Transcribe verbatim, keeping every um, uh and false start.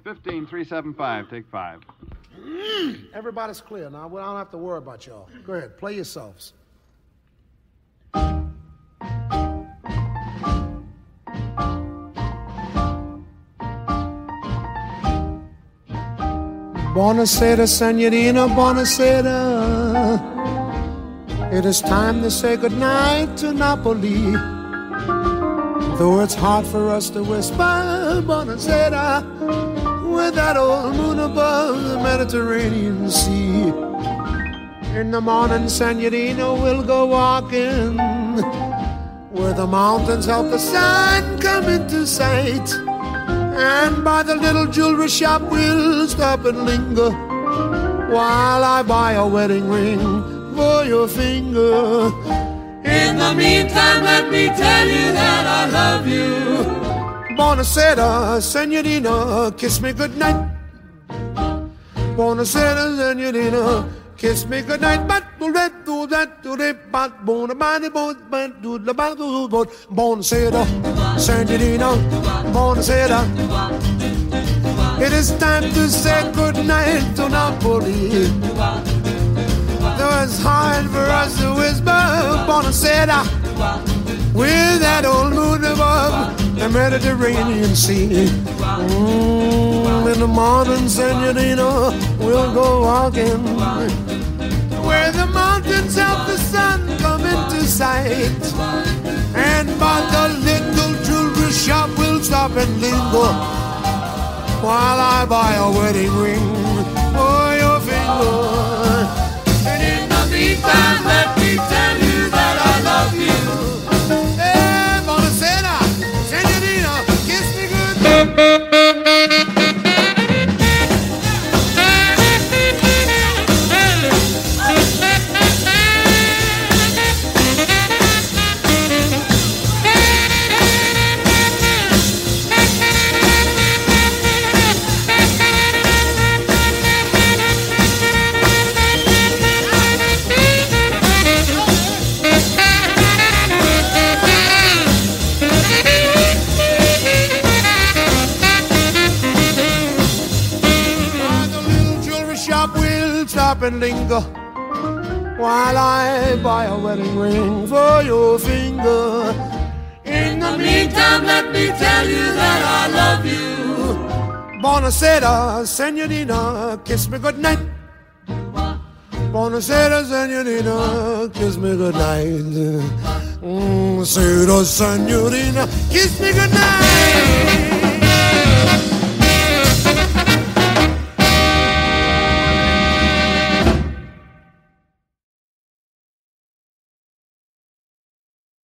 fifteen three seven five. Take five. Everybody's clear now. We don't have to worry about y'all. Go ahead, play yourselves. Buonasera, Senorina, buonasera. It is time to say goodnight to Napoli. Though it's hard for us to whisper buonasera with that old moon above the Mediterranean Sea. In the morning, Senorina, we'll go walking where the mountains help the sun come into sight. And by the little jewelry shop we'll stop and linger while I buy a wedding ring for your finger. In the meantime, let me tell you that I love you. Buonasera, Senorina, kiss me goodnight. Buonasera, Senorina, kiss me goodnight. But do that, do that, do that, but bona body, bona do the battle, but buonasera, Senorina, buonasera. It is time to say goodnight to Napoli. Though it's hard for us to whisper buonasera with that old moon above the Mediterranean Sea. Mm, in the morning, Senorina, we'll go walking where the mountains help the sun come into sight. And by the little jewelry shop we'll stop and linger while I buy a wedding ring for your finger. And in the meantime, let me tell you that I love you. Hey, buonasera, Senorina, kiss me good. And linger while I buy a wedding ring for your finger. In the meantime, let me tell you that I love you. Buonasera, Senorina, kiss me goodnight. Buonasera, Senorina, kiss me goodnight. Mm, Sera, Senorina, kiss me goodnight.